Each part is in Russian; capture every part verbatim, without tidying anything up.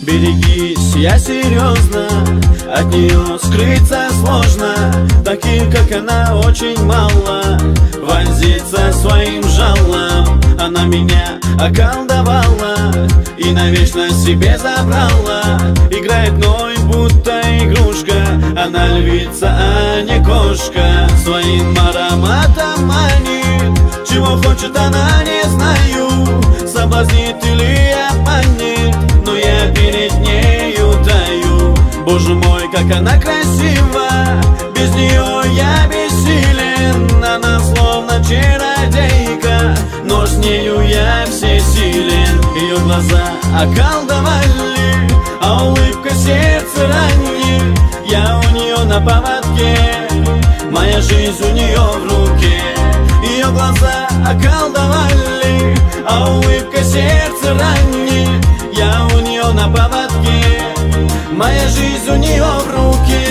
Берегись, я серьезно, от нее скрыться сложно. Таких, как она, очень мало. Вонзится своим жалом. Она меня околдовала и навечно себе забрала. Играет мной, будто игрушка. Она львица, а не кошка. Своим ароматом манит. Чего хочет она, не знаю. Соблазнит или обманет, но я перед нею таю. Боже мой, как она красива, без нее я бессилен. Она словно чародейка, но с нею я всесилен. Ее глаза околдовали, а улыбка сердце ранит. Я у нее на поводке, моя жизнь у нее в руке. Ее глаза околдовали, а улыбка сердце ранит. Я у нее на поводке, моя жизнь у нее в руке.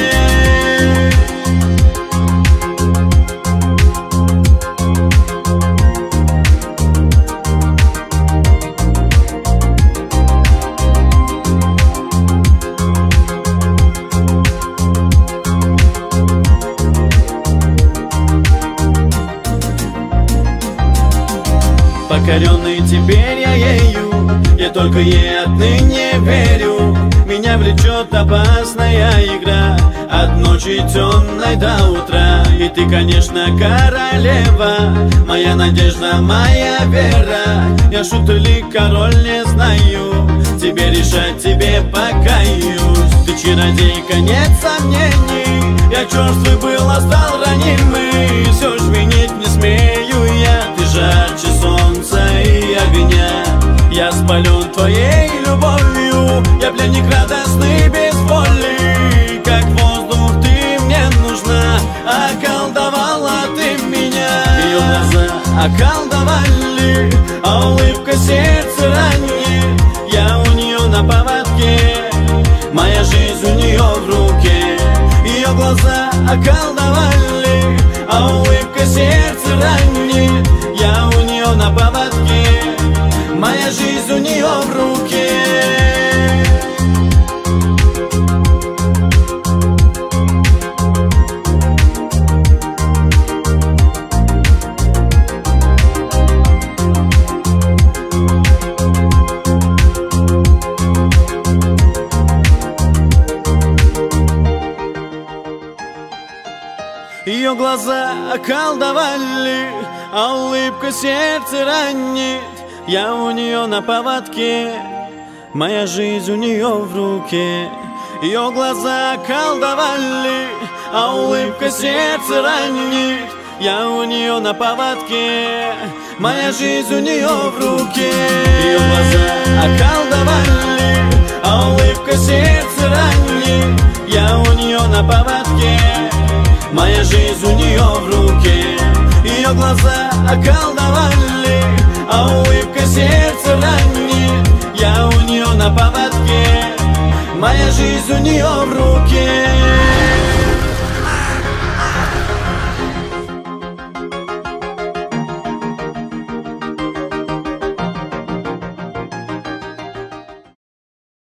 Покоренный теперь я ею, я только ей отныне верю. Меня влечет опасная игра, от ночи темной до утра. И ты, конечно, королева, моя надежда, моя вера. Я шут или король, не знаю, тебе решать, тебе покаюсь. Ты чародейка, нет сомнений, я черствый был, а стал ранимый. Все ж винить не смею я, ты жарче солнца и огня. Я спален твоей любовью, я пленник радостный без воли. Как воздух ты мне нужна, околдовала ты меня. Ее глаза околдовали, а улыбка сердце ранит. Я у нее на поводке, моя жизнь у нее в руке. Ее глаза околдовали, а улыбка сердце ранит. Я у нее на поводке, моя жизнь у нее в руке. Ее глаза околдовали, а улыбка сердце ранит. Я у нее на поводке, моя жизнь у нее в руке. Ее глаза околдовали, а улыбка сердце ранит. Я у нее на поводке, моя жизнь у нее в руке. Ее глаза околдовали, а улыбка сердце ранит. Я у нее на поводке, моя жизнь у нее в руке. Ее глаза околдовали, а улыбка сердце ранит. Я у нее на поводке, моя жизнь у нее в руке.